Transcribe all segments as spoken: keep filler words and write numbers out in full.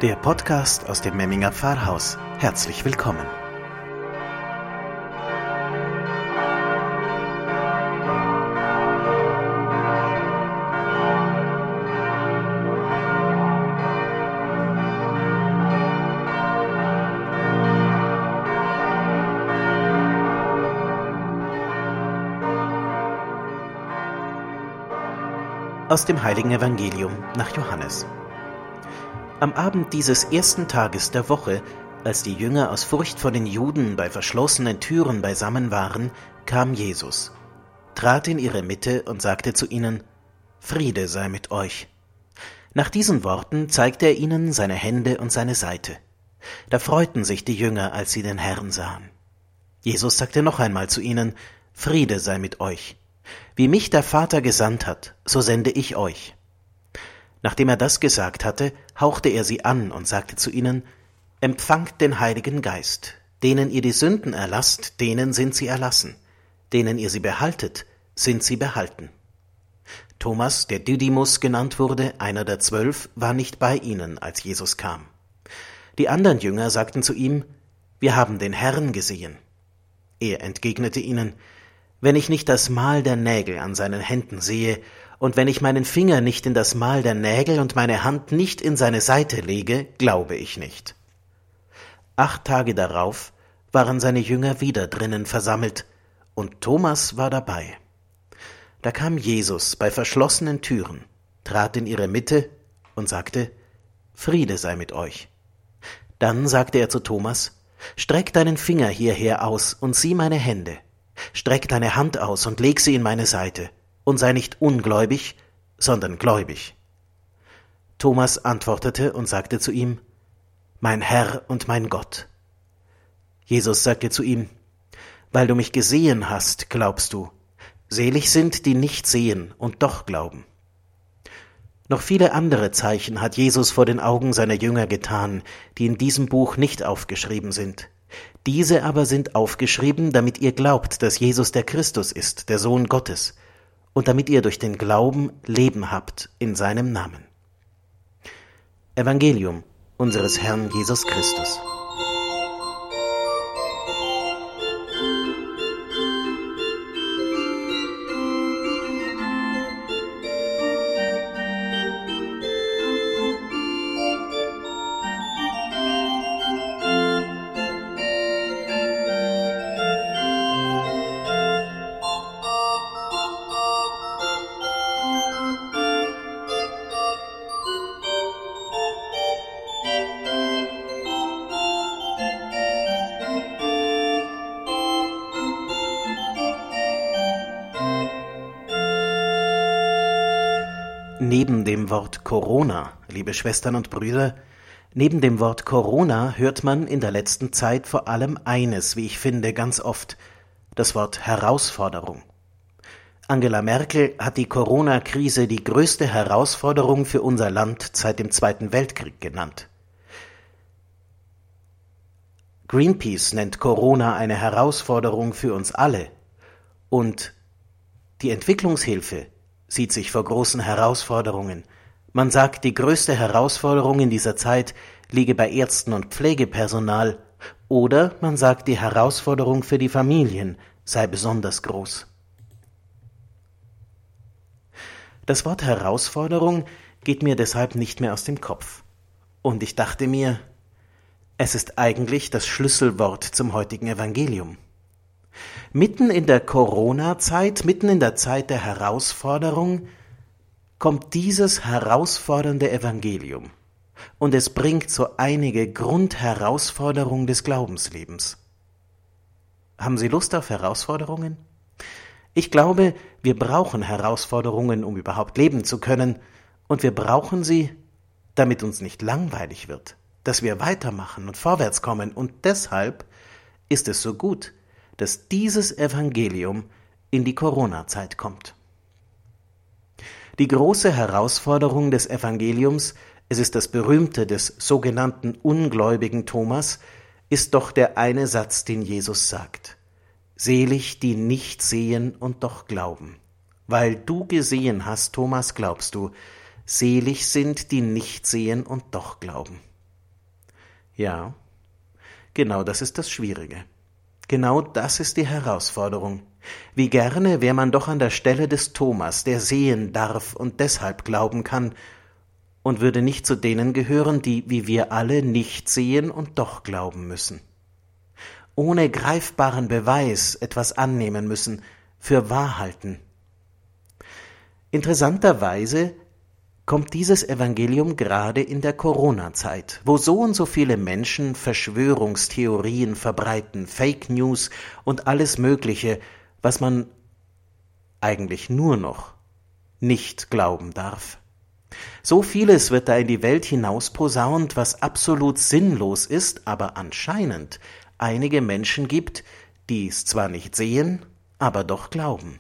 Der Podcast aus dem Memminger Pfarrhaus. Herzlich willkommen. Aus dem Heiligen Evangelium nach Johannes. Am Abend dieses ersten Tages der Woche, als die Jünger aus Furcht vor den Juden bei verschlossenen Türen beisammen waren, kam Jesus, trat in ihre Mitte und sagte zu ihnen: Friede sei mit euch. Nach diesen Worten zeigte er ihnen seine Hände und seine Seite. Da freuten sich die Jünger, als sie den Herrn sahen. Jesus sagte noch einmal zu ihnen: Friede sei mit euch. Wie mich der Vater gesandt hat, so sende ich euch. Nachdem er das gesagt hatte, hauchte er sie an und sagte zu ihnen: Empfangt den Heiligen Geist. Denen ihr die Sünden erlasst, denen sind sie erlassen. Denen ihr sie behaltet, sind sie behalten. Thomas, der Didymus genannt wurde, einer der zwölf, war nicht bei ihnen, als Jesus kam. Die anderen Jünger sagten zu ihm: Wir haben den Herrn gesehen. Er entgegnete ihnen: Wenn ich nicht das Mal der Nägel an seinen Händen sehe, und wenn ich meinen Finger nicht in das Mal der Nägel und meine Hand nicht in seine Seite lege, glaube ich nicht. Acht Tage darauf waren seine Jünger wieder drinnen versammelt, und Thomas war dabei. Da kam Jesus bei verschlossenen Türen, trat in ihre Mitte und sagte: Friede sei mit euch. Dann sagte er zu Thomas: Streck deinen Finger hierher aus und sieh meine Hände. Streck deine Hand aus und leg sie in meine Seite, und sei nicht ungläubig, sondern gläubig. Thomas antwortete und sagte zu ihm: Mein Herr und mein Gott. Jesus sagte zu ihm: Weil du mich gesehen hast, glaubst du. Selig sind, die nicht sehen und doch glauben. Noch viele andere Zeichen hat Jesus vor den Augen seiner Jünger getan, die in diesem Buch nicht aufgeschrieben sind. Diese aber sind aufgeschrieben, damit ihr glaubt, dass Jesus der Christus ist, der Sohn Gottes, und damit ihr durch den Glauben Leben habt in seinem Namen. Evangelium unseres Herrn Jesus Christus. Neben dem Wort Corona, liebe Schwestern und Brüder, neben dem Wort Corona hört man in der letzten Zeit vor allem eines, wie ich finde, ganz oft: das Wort Herausforderung. Angela Merkel hat die Corona-Krise die größte Herausforderung für unser Land seit dem Zweiten Weltkrieg genannt. Greenpeace nennt Corona eine Herausforderung für uns alle, und die Entwicklungshilfe sieht sich vor großen Herausforderungen. Man sagt, die größte Herausforderung in dieser Zeit liege bei Ärzten und Pflegepersonal, oder man sagt, die Herausforderung für die Familien sei besonders groß. Das Wort Herausforderung geht mir deshalb nicht mehr aus dem Kopf. Und ich dachte mir, es ist eigentlich das Schlüsselwort zum heutigen Evangelium. Mitten in der Corona-Zeit, mitten in der Zeit der Herausforderung, kommt dieses herausfordernde Evangelium, und es bringt so einige Grundherausforderungen des Glaubenslebens. Haben Sie Lust auf Herausforderungen? Ich glaube, wir brauchen Herausforderungen, um überhaupt leben zu können, und wir brauchen sie, damit uns nicht langweilig wird, dass wir weitermachen und vorwärts kommen, und deshalb ist es so gut, dass dieses Evangelium in die Corona-Zeit kommt. Die große Herausforderung des Evangeliums, es ist das berühmte des sogenannten ungläubigen Thomas, ist doch der eine Satz, den Jesus sagt: Selig, die nicht sehen und doch glauben. Weil du gesehen hast, Thomas, glaubst du. Selig sind, die nicht sehen und doch glauben. Ja, genau das ist das Schwierige. Genau das ist die Herausforderung. Wie gerne wäre man doch an der Stelle des Thomas, der sehen darf und deshalb glauben kann, und würde nicht zu denen gehören, die, wie wir alle, nicht sehen und doch glauben müssen. Ohne greifbaren Beweis etwas annehmen müssen, für wahr halten. Interessanterweise kommt dieses Evangelium gerade in der Corona-Zeit, wo so und so viele Menschen Verschwörungstheorien verbreiten, Fake News und alles Mögliche, was man eigentlich nur noch nicht glauben darf. So vieles wird da in die Welt hinaus posaunt, was absolut sinnlos ist, aber anscheinend einige Menschen gibt, die es zwar nicht sehen, aber doch glauben.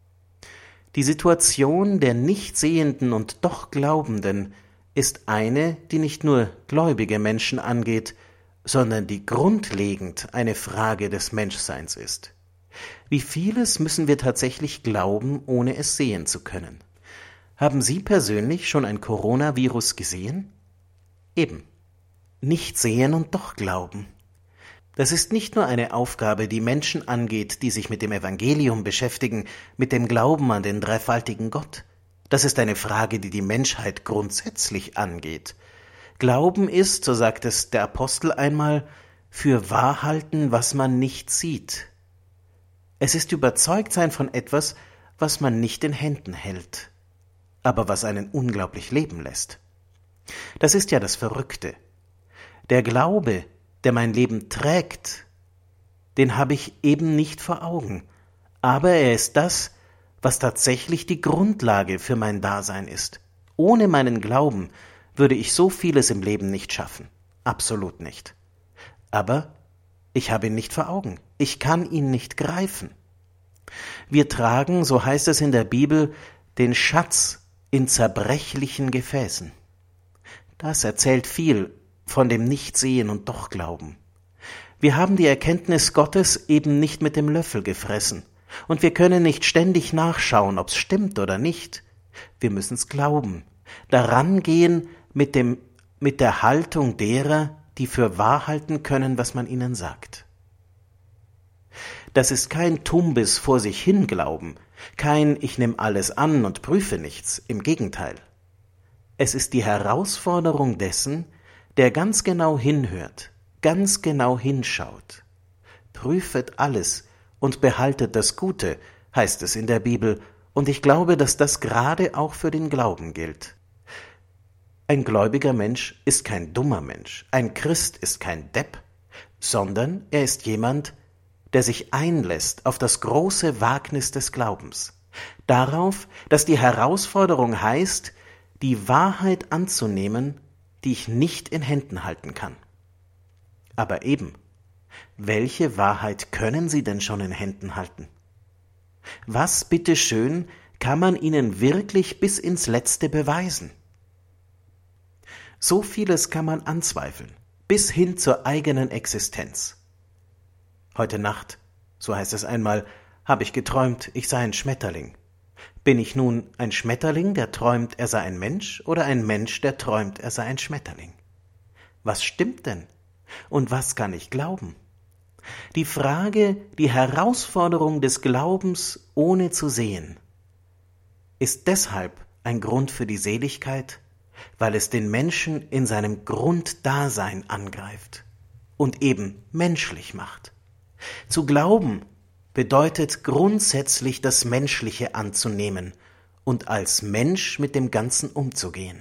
Die Situation der nicht Sehenden und doch Glaubenden ist eine, die nicht nur gläubige Menschen angeht, sondern die grundlegend eine Frage des Menschseins ist. Wie vieles müssen wir tatsächlich glauben, ohne es sehen zu können? Haben Sie persönlich schon ein Coronavirus gesehen? Eben. Nicht sehen und doch glauben. Das ist nicht nur eine Aufgabe, die Menschen angeht, die sich mit dem Evangelium beschäftigen, mit dem Glauben an den dreifaltigen Gott. Das ist eine Frage, die die Menschheit grundsätzlich angeht. Glauben ist, so sagt es der Apostel einmal, für wahr halten, was man nicht sieht. Es ist überzeugt sein von etwas, was man nicht in Händen hält, aber was einen unglaublich leben lässt. Das ist ja das Verrückte. Der Glaube, der mein Leben trägt, den habe ich eben nicht vor Augen, aber er ist das, was tatsächlich die Grundlage für mein Dasein ist. Ohne meinen Glauben würde ich so vieles im Leben nicht schaffen, absolut nicht. Aber ich habe ihn nicht vor Augen, ich kann ihn nicht greifen. Wir tragen, so heißt es in der Bibel, den Schatz in zerbrechlichen Gefäßen. Das erzählt viel von dem Nichtsehen und doch Glauben. Wir haben die Erkenntnis Gottes eben nicht mit dem Löffel gefressen, und wir können nicht ständig nachschauen, ob's stimmt oder nicht. Wir müssen's glauben, daran gehen mit dem, mit der Haltung derer, die für wahr halten können, was man ihnen sagt. Das ist kein tumbes vor sich hin Glauben, kein ich nehme alles an und prüfe nichts, im Gegenteil. Es ist die Herausforderung dessen, der ganz genau hinhört, ganz genau hinschaut. Prüfet alles und behaltet das Gute, heißt es in der Bibel, und ich glaube, dass das gerade auch für den Glauben gilt. Ein gläubiger Mensch ist kein dummer Mensch, ein Christ ist kein Depp, sondern er ist jemand, der sich einlässt auf das große Wagnis des Glaubens, darauf, dass die Herausforderung heißt, die Wahrheit anzunehmen, die ich nicht in Händen halten kann. Aber eben, welche Wahrheit können Sie denn schon in Händen halten? Was, bitteschön, kann man Ihnen wirklich bis ins Letzte beweisen? So vieles kann man anzweifeln, bis hin zur eigenen Existenz. Heute Nacht, so heißt es einmal, habe ich geträumt, ich sei ein Schmetterling. Bin ich nun ein Schmetterling, der träumt, er sei ein Mensch, oder ein Mensch, der träumt, er sei ein Schmetterling? Was stimmt denn? Und was kann ich glauben? Die Frage, die Herausforderung des Glaubens ohne zu sehen, ist deshalb ein Grund für die Seligkeit, weil es den Menschen in seinem Grunddasein angreift und eben menschlich macht. Zu glauben bedeutet grundsätzlich das Menschliche anzunehmen und als Mensch mit dem Ganzen umzugehen.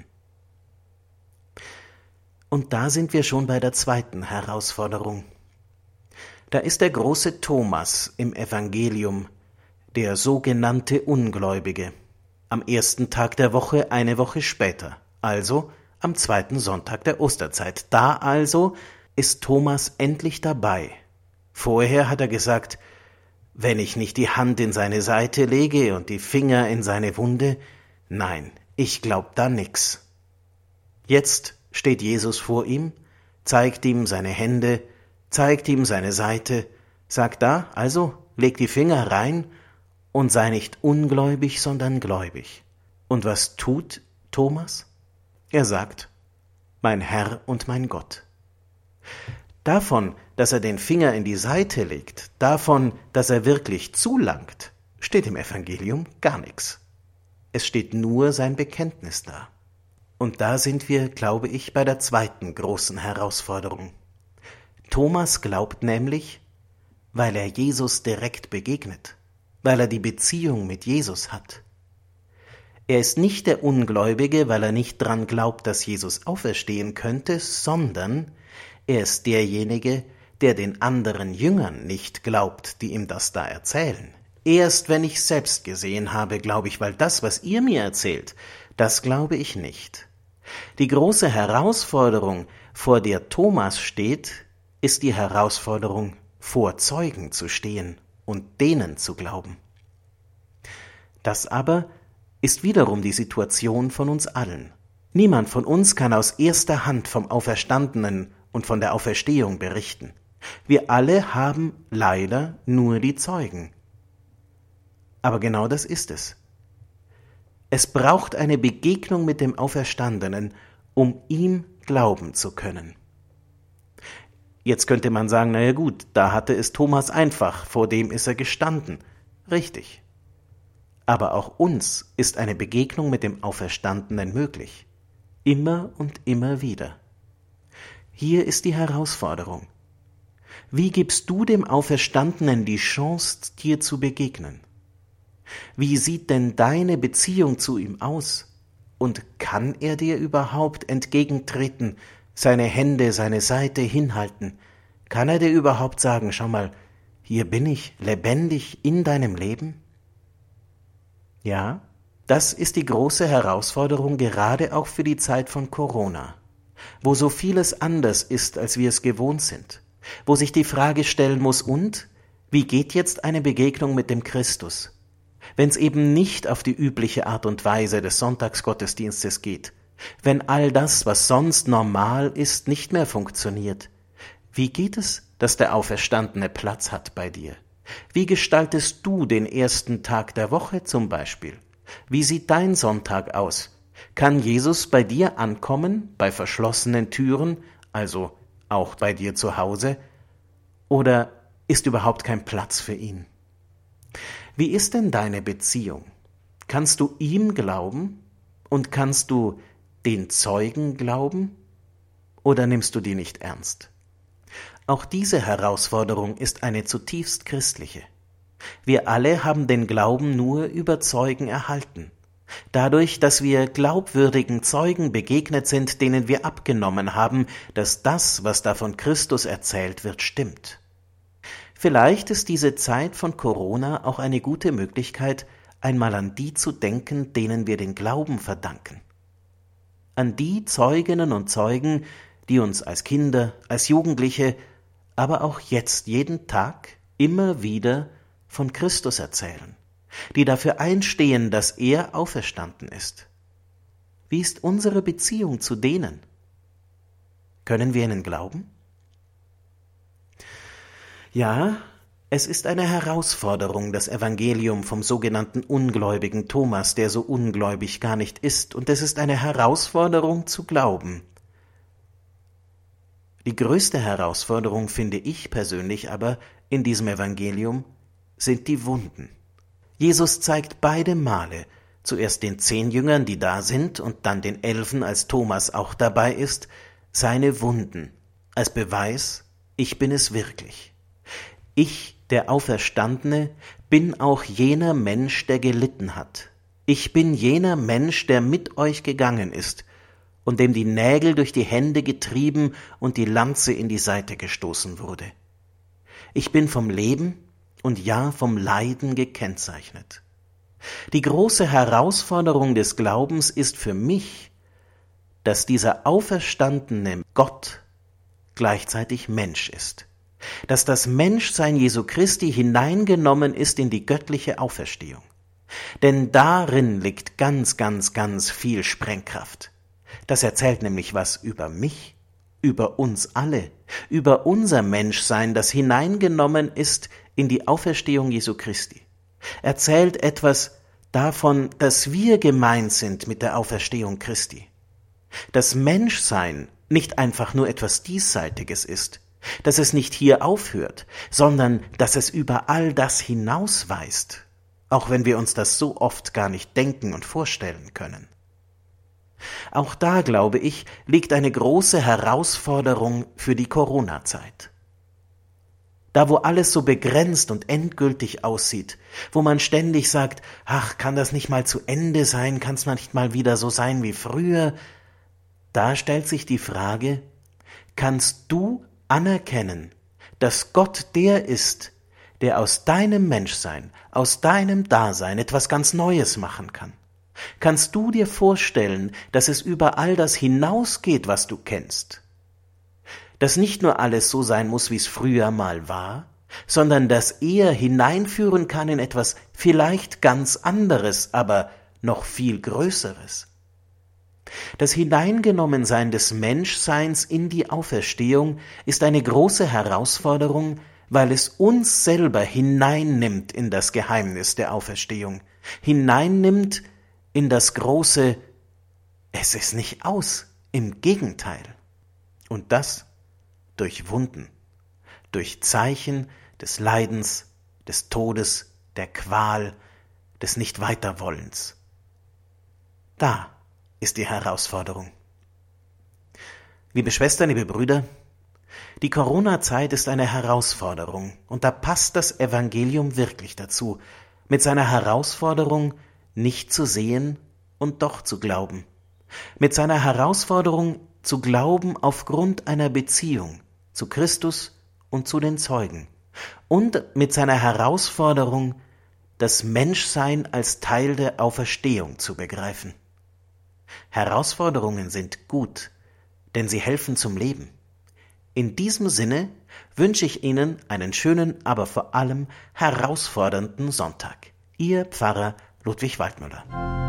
Und da sind wir schon bei der zweiten Herausforderung. Da ist der große Thomas im Evangelium, der sogenannte Ungläubige, am ersten Tag der Woche, eine Woche später, also am zweiten Sonntag der Osterzeit. Da also ist Thomas endlich dabei. Vorher hat er gesagt, wenn ich nicht die Hand in seine Seite lege und die Finger in seine Wunde, nein, ich glaub da nix. Jetzt steht Jesus vor ihm, zeigt ihm seine Hände, zeigt ihm seine Seite, sagt da, also leg die Finger rein und sei nicht ungläubig, sondern gläubig. Und was tut Thomas? Er sagt, mein Herr und mein Gott. Davon, dass er den Finger in die Seite legt, davon, dass er wirklich zulangt, steht im Evangelium gar nichts. Es steht nur sein Bekenntnis da. Und da sind wir, glaube ich, bei der zweiten großen Herausforderung. Thomas glaubt nämlich, weil er Jesus direkt begegnet, weil er die Beziehung mit Jesus hat. Er ist nicht der Ungläubige, weil er nicht dran glaubt, dass Jesus auferstehen könnte, sondern er ist derjenige, der den anderen Jüngern nicht glaubt, die ihm das da erzählen. Erst wenn ich selbst gesehen habe, glaube ich, weil das, was ihr mir erzählt, das glaube ich nicht. Die große Herausforderung, vor der Thomas steht, ist die Herausforderung, vor Zeugen zu stehen und denen zu glauben. Das aber ist wiederum die Situation von uns allen. Niemand von uns kann aus erster Hand vom Auferstandenen und von der Auferstehung berichten. Wir alle haben leider nur die Zeugen. Aber genau das ist es. Es braucht eine Begegnung mit dem Auferstandenen, um ihm glauben zu können. Jetzt könnte man sagen, naja gut, da hatte es Thomas einfach, vor dem ist er gestanden. Richtig. Aber auch uns ist eine Begegnung mit dem Auferstandenen möglich. Immer und immer wieder. Hier ist die Herausforderung. Wie gibst du dem Auferstandenen die Chance, dir zu begegnen? Wie sieht denn deine Beziehung zu ihm aus? Und kann er dir überhaupt entgegentreten, seine Hände, seine Seite hinhalten? Kann er dir überhaupt sagen, schau mal, hier bin ich, lebendig in deinem Leben? Ja, das ist die große Herausforderung, gerade auch für die Zeit von Corona, wo so vieles anders ist, als wir es gewohnt sind, wo sich die Frage stellen muss, und, wie geht jetzt eine Begegnung mit dem Christus? Wenn es eben nicht auf die übliche Art und Weise des Sonntagsgottesdienstes geht, wenn all das, was sonst normal ist, nicht mehr funktioniert, wie geht es, dass der Auferstandene Platz hat bei dir? Wie gestaltest du den ersten Tag der Woche zum Beispiel? Wie sieht dein Sonntag aus? Kann Jesus bei dir ankommen, bei verschlossenen Türen, also auch bei dir zu Hause? Oder ist überhaupt kein Platz für ihn? Wie ist denn deine Beziehung? Kannst du ihm glauben und kannst du den Zeugen glauben? Oder nimmst du die nicht ernst? Auch diese Herausforderung ist eine zutiefst christliche. Wir alle haben den Glauben nur über Zeugen erhalten. Dadurch, dass wir glaubwürdigen Zeugen begegnet sind, denen wir abgenommen haben, dass das, was da von Christus erzählt wird, stimmt. Vielleicht ist diese Zeit von Corona auch eine gute Möglichkeit, einmal an die zu denken, denen wir den Glauben verdanken. An die Zeuginnen und Zeugen, die uns als Kinder, als Jugendliche, aber auch jetzt jeden Tag immer wieder von Christus erzählen, die dafür einstehen, dass er auferstanden ist. Wie ist unsere Beziehung zu denen? Können wir ihnen glauben? Ja, es ist eine Herausforderung, das Evangelium vom sogenannten ungläubigen Thomas, der so ungläubig gar nicht ist, und es ist eine Herausforderung zu glauben. Die größte Herausforderung, finde ich persönlich aber, in diesem Evangelium sind die Wunden. Jesus zeigt beide Male, zuerst den zehn Jüngern, die da sind, und dann den Elfen, als Thomas auch dabei ist, seine Wunden, als Beweis, ich bin es wirklich. Ich, der Auferstandene, bin auch jener Mensch, der gelitten hat. Ich bin jener Mensch, der mit euch gegangen ist und dem die Nägel durch die Hände getrieben und die Lanze in die Seite gestoßen wurde. Ich bin vom Leben und ja vom Leiden gekennzeichnet. Die große Herausforderung des Glaubens ist für mich, dass dieser auferstandene Gott gleichzeitig Mensch ist, dass das Menschsein Jesu Christi hineingenommen ist in die göttliche Auferstehung. Denn darin liegt ganz, ganz, ganz viel Sprengkraft. Das erzählt nämlich was über mich, über uns alle, über unser Menschsein, das hineingenommen ist in die Auferstehung Jesu Christi. Erzählt etwas davon, dass wir gemeint sind mit der Auferstehung Christi. Das Menschsein nicht einfach nur etwas Diesseitiges ist, dass es nicht hier aufhört, sondern dass es über all das hinausweist, auch wenn wir uns das so oft gar nicht denken und vorstellen können. Auch da, glaube ich, liegt eine große Herausforderung für die Corona-Zeit. Da, wo alles so begrenzt und endgültig aussieht, wo man ständig sagt, ach, kann das nicht mal zu Ende sein, kann es nicht mal wieder so sein wie früher, da stellt sich die Frage, kannst du anerkennen, dass Gott der ist, der aus deinem Menschsein, aus deinem Dasein etwas ganz Neues machen kann? Kannst du dir vorstellen, dass es über all das hinausgeht, was du kennst? Dass nicht nur alles so sein muss, wie es früher mal war, sondern dass er hineinführen kann in etwas vielleicht ganz anderes, aber noch viel Größeres. Das Hineingenommensein des Menschseins in die Auferstehung ist eine große Herausforderung, weil es uns selber hineinnimmt in das Geheimnis der Auferstehung, hineinnimmt in das große, es ist nicht aus, im Gegenteil. Und das durch Wunden, durch Zeichen des Leidens, des Todes, der Qual, des Nicht-Weiterwollens. Da ist die Herausforderung. Liebe Schwestern, liebe Brüder, die Corona-Zeit ist eine Herausforderung und da passt das Evangelium wirklich dazu, mit seiner Herausforderung nicht zu sehen und doch zu glauben, mit seiner Herausforderung zu glauben aufgrund einer Beziehung zu Christus und zu den Zeugen und mit seiner Herausforderung, das Menschsein als Teil der Auferstehung zu begreifen. Herausforderungen sind gut, denn sie helfen zum Leben. In diesem Sinne wünsche ich Ihnen einen schönen, aber vor allem herausfordernden Sonntag. Ihr Pfarrer Ludwig Waldmüller.